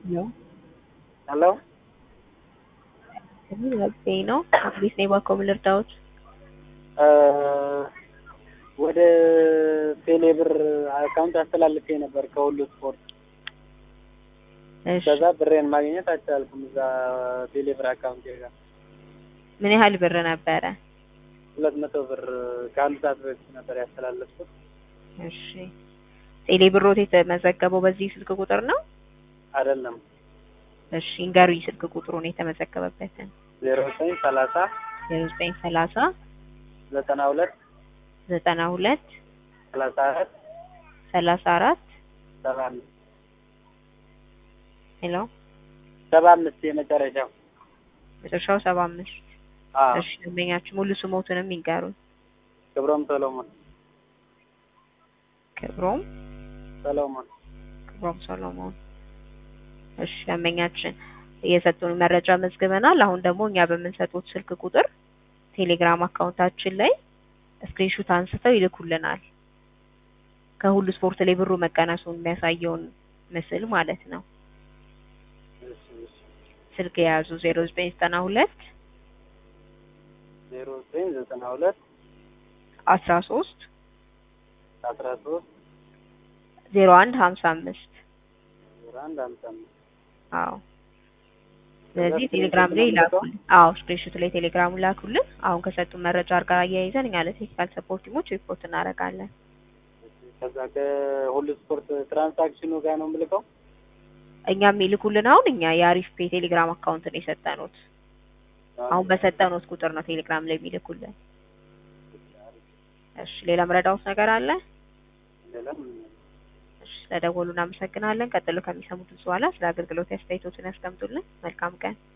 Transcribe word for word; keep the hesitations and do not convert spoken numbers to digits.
No. Hello? Can you help me, no? Please name a common doubt. ወደ ቴሌብር አካውንት አስተላልፌ ነበር ከሁሉ ስፖርት እሺ ከዛ ብሬን ማግኘት አልቻልኩም እዛ ቴሌብር አካውንት ጋር ምን ያህል ብር ነበረ? ሁለት መቶ ብር ከአንድ ሰዓት በፊት ነበር ያስተላለፍኩት። እሺ ቴሌብሮት የተመዘገበው በዚህ ስልክ ቁጥር ነው? አይደለም። እሺ እንገሩኝ ስልክ ቁጥሩን የተመዘገበበትን። ዜሮ ዘጠኝ ሰላሳ ዜሮ ዘጠኝ ሰላሳ ዘጠና ሁለት ዘጠና ሁለት ሰላሳ አራት ሰላሳ አራት ሰባ አምስት ሄሎ ሰባ አምስት የመጨረሻው መጨረሻው ሰባ አምስት አዎ። እሺ ደንበኛችሁ ሙሉ ስሞቱንም ይንገሩኝ። ክብሮም ሰሎሞን ክብሮም ሰሎሞን ክብሮም ሰሎሞን። እሺ ደንበኛችን የሰጡን መረጃ መዝግበናል። አሁን ደግሞ እኛ በምንሰጡት ስልክ ቁጥር ቴሌግራም አካውንታችን ላይ ስክሪንሾት አንስተው ይልኩልናል። ከሁሉ ስፖርት ላይ ብሩ መቀነሱን የሚያሳየውን ምስል ማለት ነው። እሺ እሺ ስልክ የያዙ ዜሮ ዘጠኝ ዘጠና ሁለት ዜሮ ዘጠኝ ዘጠና ሁለት አስራ ሶስት አስራ ሶስት ዜሮ አንድ ሀምሳ አምስት ዜሮ አንድ ሃምሳ አምስት አዎ። ስለዚህ ቴሌግራም ላይ ላኩልን። አዎ ስክሪንሾት ላይ ቴሌግራም ላኩልን። አሁን ከሰጡን መረጃ ጋር አያይዘን እኛ ለቴክኒካል ሰፖርት ቲሞች ሪፖርት እናደርጋለን። ከዛ ከሁሉ ስፖርት ትራንዛክሽኑ ጋር ነው የምልከው። እኛም ይልኩልን። አሁን እኛ የአሪፍ ፔ ቴሌግራም አካውንት ነው የሰጠነው። አሁን በሰጠነው ቁጥር ነው ቴሌግራም ላይ የሚልኩልን። እሺ ሌላ መረዳውስ ነገር አለ? ሌላም እሺ ስለደወሉ እናመሰግናለን። ቀጥሎ ከሚሰሙት በኋላ ስለ አገልግሎት አስተያየቶችን ያስቀምጡልን። መልካም ቀን።